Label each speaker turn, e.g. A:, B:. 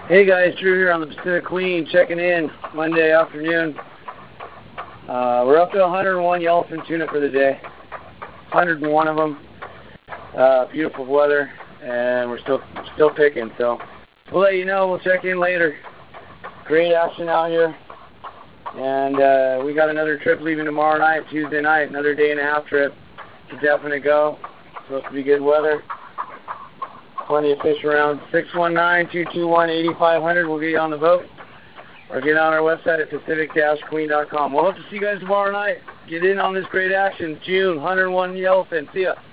A: Hey guys, Drew here on the Pacific Queen, checking in Monday afternoon. We're up to 101 yellowfin tuna for the day. 101 of them. Beautiful weather, and we're still picking. So we'll let you know. We'll check in later. Great action out here, and we got another trip leaving tomorrow night, Tuesday night. Another day and a half trip. It's a definite go. Supposed to be good weather. Plenty of fish around. 619-221-8500. We'll get you on the boat. Or get on our website at pacific-queen.com. We'll hope to see you guys tomorrow night. Get in on this great action. June, 101 yellowfin. See ya.